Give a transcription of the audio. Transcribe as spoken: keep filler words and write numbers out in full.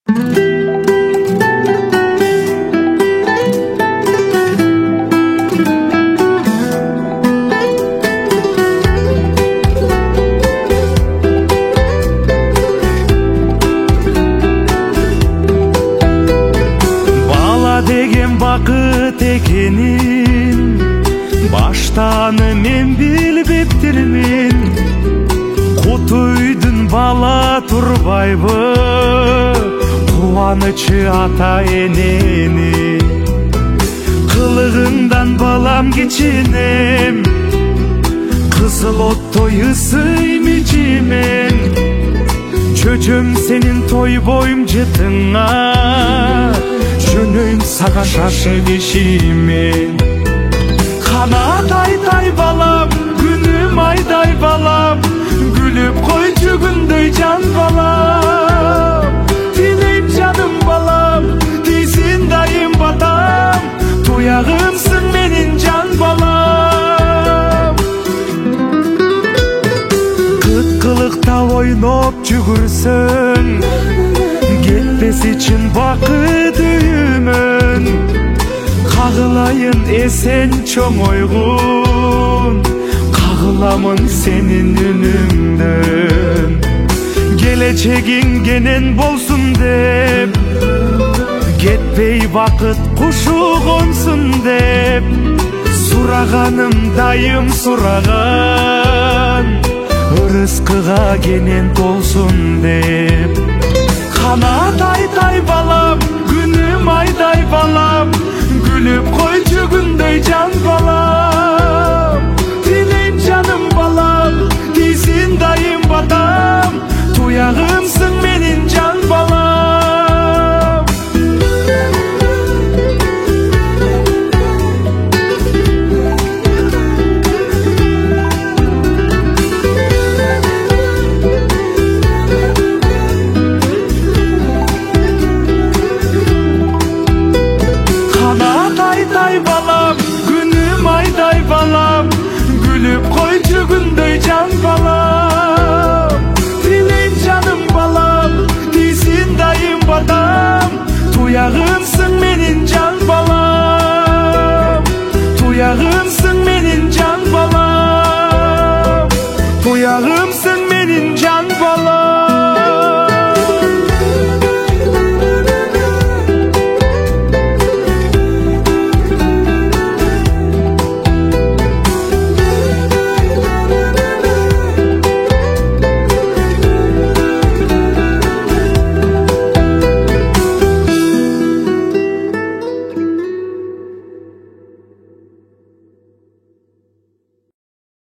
Бақыт екенин баштаны мен билбептирмин. Кут үйдүн бала турбайбы, кубанычы ата энени. Кылыгыңдан балам кечинем, кызыл оттой ысый мичимен. Чөчөм сенин тойбойм жытыңа, жөнөйм сага шашып ишимен. Канат айдай балам, күнүм айдай балам, күлүп койчу күндөй жан балам. Тилейм жаным балам, тийсин дайым батам, туягымсың менин жан балам. Кыткылыкта ойноп жүгүрсөң, кетпес үчүн бакыт үйүмөн. Кагылайын эсен чоңойгун, кагыламын сенин үнүңдөн. Келечегиң кенен болсун деп, кетпей бакыт кушу консун деп. Сураганым дайым сураган, ырыскыга кенен толсун деп. Канат айдай балам, күнүм айдай балам, күлүп койчу күндөй жан